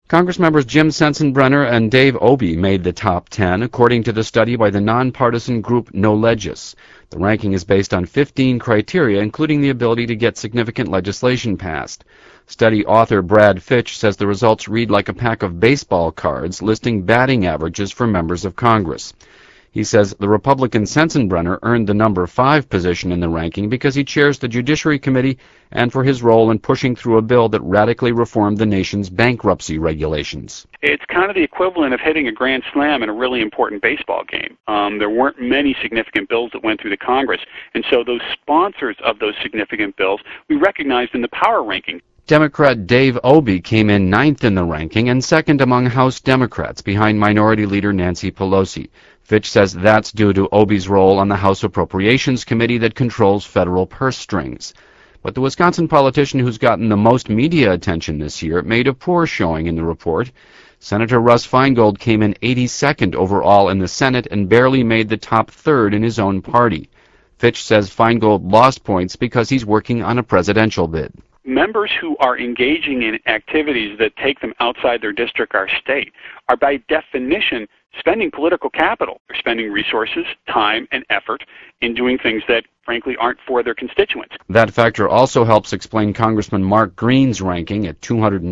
Congressmembers Jim Sensenbrenner and Dave Obey made the top 10, according to the study by the nonpartisan group Knowledgeous. The ranking is based on 15 criteria, including the ability to get significant legislation passed. Study author Brad Fitch says the results read like a pack of baseball cards listing batting averages for members of Congress. He says the Republican Sensenbrenner earned the number 5 position in the ranking because he chairs the Judiciary Committee and for his role in pushing through a bill that radically reformed the nation's bankruptcy regulations. It's kind of the equivalent of hitting a grand slam in a really important baseball game. There weren't many significant bills that went through the Congress, and so those sponsors of those significant bills we recognized in the power ranking. Democrat Dave Obey came in 9th in the ranking and second among House Democrats, behind Minority Leader Nancy Pelosi. Fitch says that's due to Obey's role on the House Appropriations Committee that controls federal purse strings. But the Wisconsin politician who's gotten the most media attention this year made a poor showing in the report. Senator Russ Feingold came in 82nd overall in the Senate and barely made the top 3rd in his own party. Fitch says Feingold lost points because he's working on a presidential bid. Members who are engaging in activities that take them outside their district or state are by definition spending political capital. They're spending resources, time, and effort in doing things that, frankly, aren't for their constituents. That factor also helps explain Congressman Mark Green's ranking at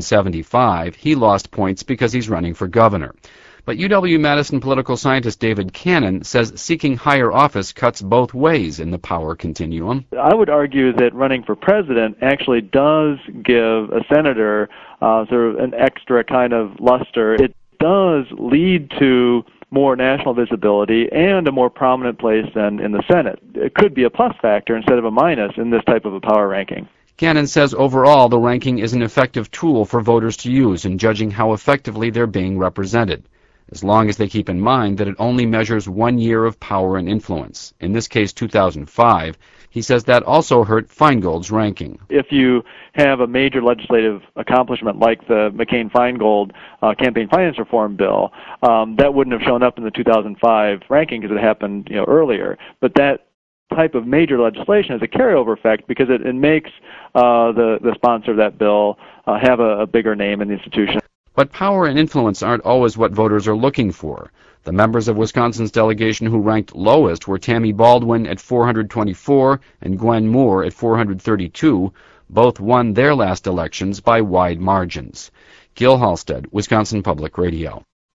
275. He lost points because he's running for governor. But UW-Madison political scientist David Cannon says seeking higher office cuts both ways in the power continuum. I would argue that running for president actually does give a senator sort of an extra kind of luster. It does lead to more national visibility and a more prominent place than in the Senate. It could be a plus factor instead of a minus in this type of a power ranking. Cannon says overall the ranking is an effective tool for voters to use in judging how effectively they're being represented, as long as they keep in mind that it only measures 1 year of power and influence. In this case, 2005, he says that also hurt Feingold's ranking. If you have a major legislative accomplishment like the McCain-Feingold campaign finance reform bill, that wouldn't have shown up in the 2005 ranking because it happened earlier. But that type of major legislation has a carryover effect because it makes the sponsor of that bill have a bigger name in the institution. But power and influence aren't always what voters are looking for. The members of Wisconsin's delegation who ranked lowest were Tammy Baldwin at 424 and Gwen Moore at 432. Both won their last elections by wide margins. Gil Halstead, Wisconsin Public Radio.